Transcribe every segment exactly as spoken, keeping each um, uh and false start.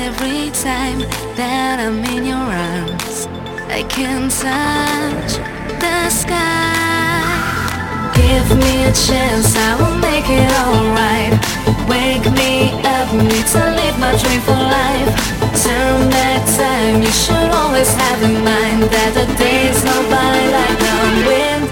every time that I'm in your arms. I can touch the sky. Give me a chance, I will make it alright. Wake me up, need to live my dream for life. Turn back time, you should always have in mind that the days go by like the wind.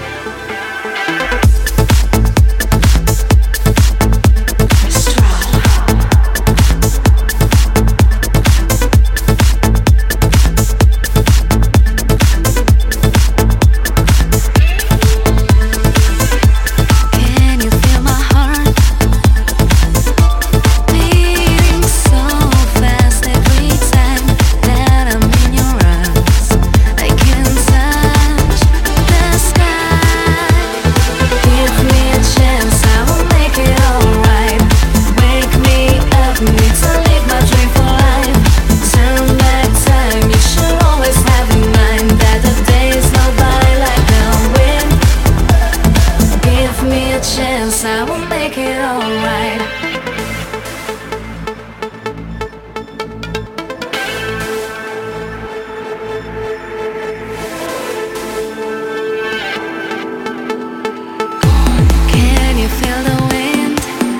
I will make it alright. Can you feel the wind?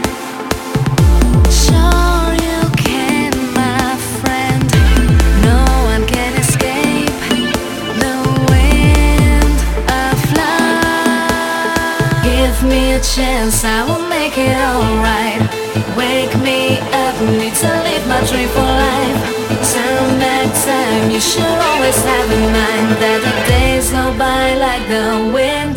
Sure you can, my friend. No one can escape the wind of love. Give me a chance, I will make it alright. Wake me up, need to live my dream for life. Turn back time, you should always have in mind that the days go by like the wind.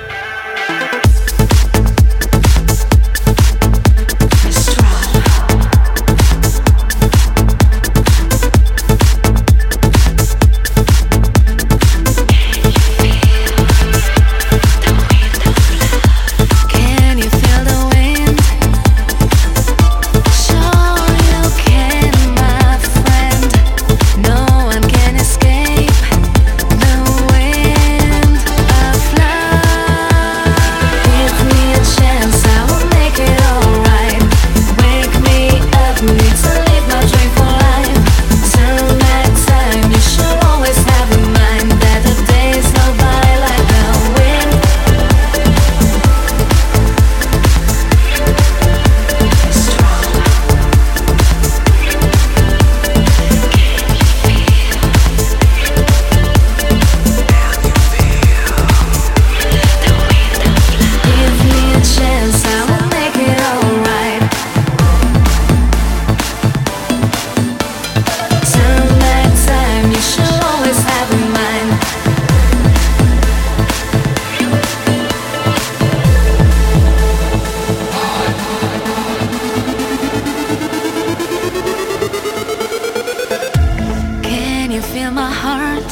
Feel my heart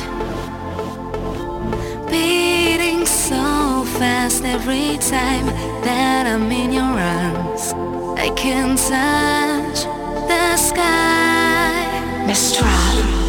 beating so fast every time that I'm in your arms. I can touch the sky. Mistral.